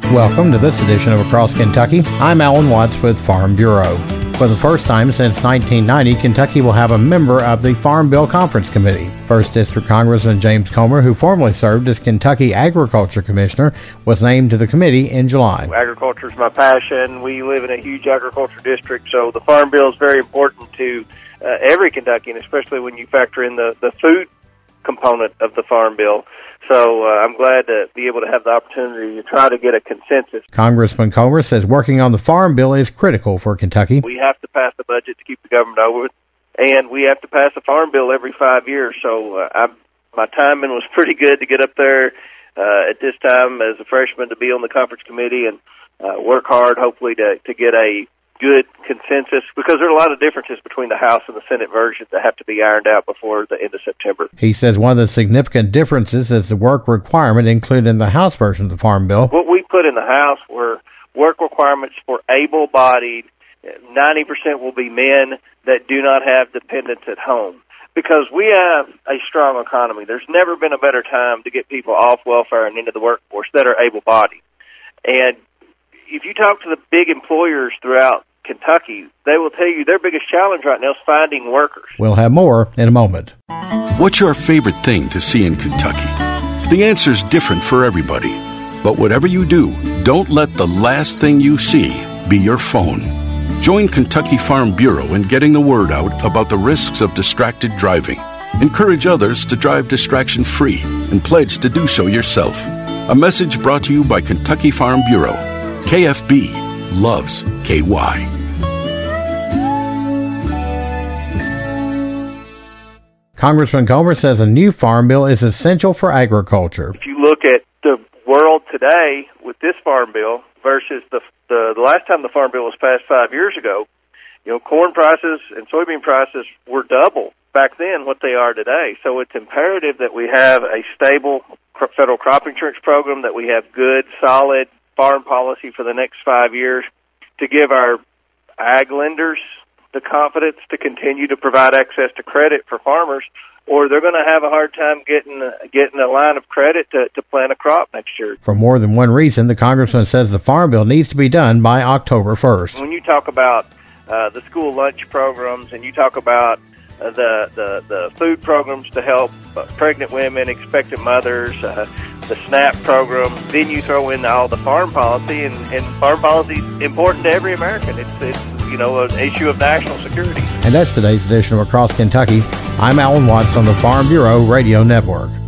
Welcome to this edition of Across Kentucky. I'm Alan Watts with Farm Bureau. For the first time since 1990, Kentucky will have a member of the Farm Bill Conference Committee. 1st District Congressman James Comer, who formerly served as Kentucky Agriculture Commissioner, was named to the committee in July. Agriculture is my passion. We live in a huge agriculture district, so the Farm Bill is very important to every Kentuckian, especially when you factor in the food component of the Farm Bill. So I'm glad to be able to have the opportunity to try to get a consensus. Congressman Comer says working on the Farm Bill is critical for Kentucky. We have to pass the budget to keep the government over, and we have to pass a Farm Bill every 5 years. So my timing was pretty good to get up there at this time as a freshman to be on the conference committee and work hard, hopefully, to get a good consensus, because there are a lot of differences between the House and the Senate versions that have to be ironed out before the end of September. He says one of the significant differences is the work requirement included in the House version of the Farm Bill. What we put in the House were work requirements for able-bodied. 90% will be men that do not have dependents at home, because we have a strong economy. There's never been a better time to get people off welfare and into the workforce that are able-bodied. And if you talk to the big employers throughout Kentucky, they will tell you their biggest challenge right now is finding workers. We'll have more in a moment. What's your favorite thing to see in Kentucky? The answer's different for everybody. But whatever you do, don't let the last thing you see be your phone. Join Kentucky Farm Bureau in getting the word out about the risks of distracted driving. Encourage others to drive distraction-free and pledge to do so yourself. A message brought to you by Kentucky Farm Bureau. KFB loves KY. Congressman Comer says a new Farm Bill is essential for agriculture. If you look at the world today with this Farm Bill versus the last time the Farm Bill was passed 5 years ago, corn prices and soybean prices were double back then what they are today. So it's imperative that we have a stable federal crop insurance program, that we have good, solid farm policy for the next 5 years to give our ag lenders the confidence to continue to provide access to credit for farmers, or they're going to have a hard time getting a line of credit to plant a crop next year. For more than one reason, the congressman says the Farm Bill needs to be done by October 1st. When you talk about the school lunch programs and you talk about the food programs to help pregnant women, expectant mothers, the SNAP program, then you throw in all the farm policy, and farm policy is important to every American. It's an issue of national security. And that's today's edition of Across Kentucky. I'm Alan Watts on the Farm Bureau Radio Network.